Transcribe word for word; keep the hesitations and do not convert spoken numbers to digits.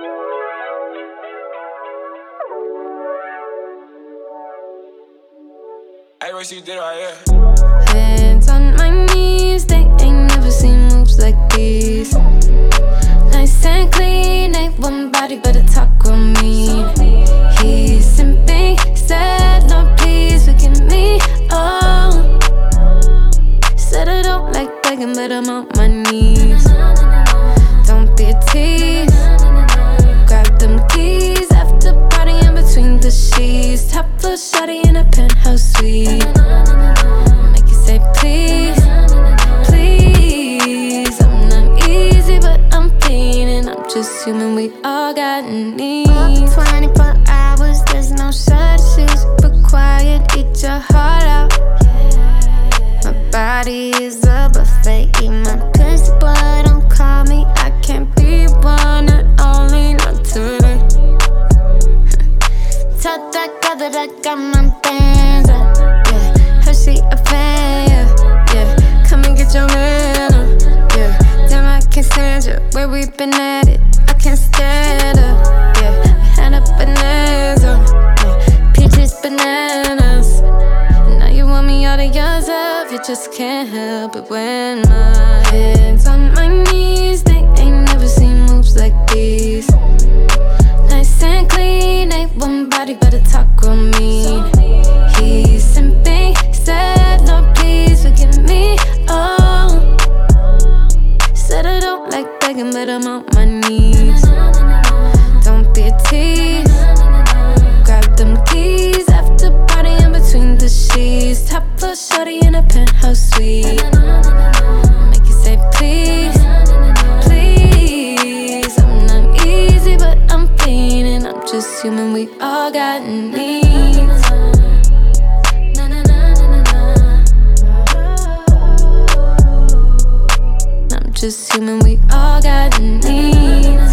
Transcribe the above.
Hands on my knees, they ain't never seen moves like these. Nice and clean, ain't one body but a taco mean. He's simping, said no please forgive me, oh. Said I don't like begging but I'm on my knees. Don't be a tease, grab them keys after partying between the sheets. Top floor shawty in a penthouse suite. Make you say please, please. I'm not easy but I'm feeling. I'm just human, we all got needs. twenty-four hours, there's no shortages. Required, eat your heart out. My body is a buffet, eat my pussy boy, don't call me. I can't be one and only, not today. Tell that girl that I got my bands up, yeah. Her she a fan, yeah, yeah. Come and get your man up, yeah. Damn, I can't stand you, where we been at it. I can't stand up, yeah. We had a bonanza, yeah. Peaches, bananas. Now you want me all to yourself, you just can't help it when my hands on my knees. They ain't never seen moves like these. Nice and clean, ain't one body but a taco mean. He's simping, said no please forgive me, oh. Said I don't like begging but I'm on my knees. Don't be a tease, grab them keys after partying between the sheets. Top floor shawty in a penthouse suite. Make you say please, please. I'm not easy but I'm feeling. I'm just human, we all got needs. I'm just human, we all got needs.